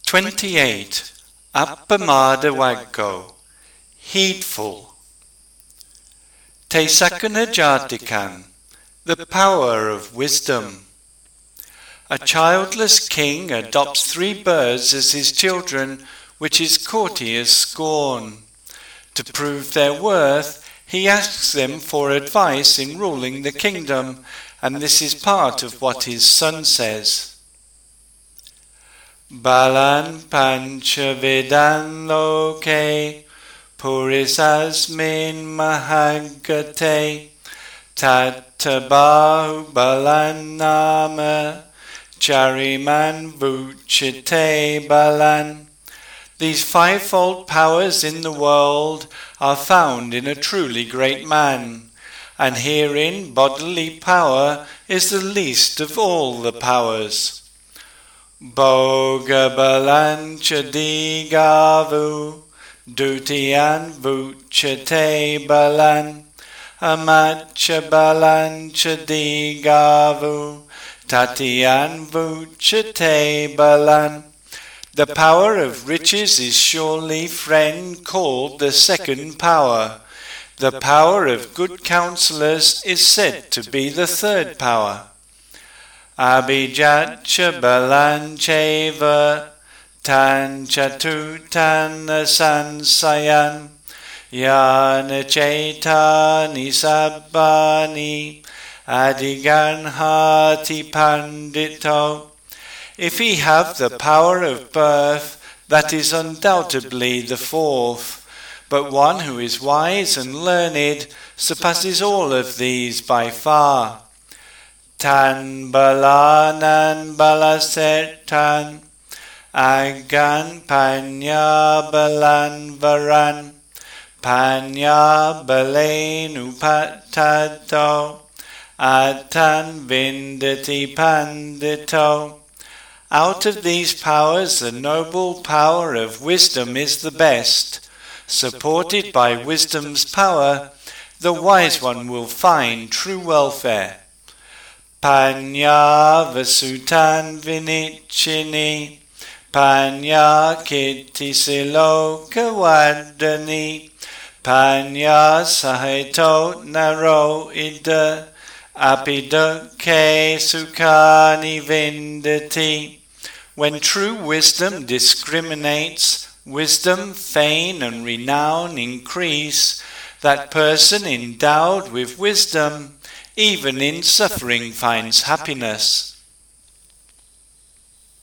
28. Appamada Waggo. Heedful. Te Sakuna Jatikan. The power of wisdom. A childless king adopts 3 birds as his children, which his courtiers scorn. To prove their worth, he asks them for advice in ruling the kingdom, and this is part of what his son says. Balan panchavedan loke, purisasmin mahagate, tattabahu balan nama, chariman vuchite balan. These 5-fold powers in the world are found in a truly great man, and herein bodily power is the least of all the powers. Boga balancha digavu, dutian vuchate balan, amacha balancha digavu, tatian vuchate balan. The power of riches is surely, friend, called the second power. The power of good counsellors is said to be the third power. Abhijatcha balancheva tanchatutan sansayan yana chaitani sabbani adiganhati pandito. If he have the power of birth, that is undoubtedly the 4th, but one who is wise and learned surpasses all of these by far. Tan balanan balasetan, agan panya balan varan, panya balenu patato, atan vindati pandito. Out of these powers, the noble power of wisdom is the best. Supported by wisdom's power, the wise one will find true welfare. Panya vasutan vinichini, panya kittisiloka vadani, panya sahito naro ida, apidukke sukhani vindati. When true wisdom discriminates, wisdom, fame, and renown increase, that person endowed with wisdom, even in suffering finds happiness.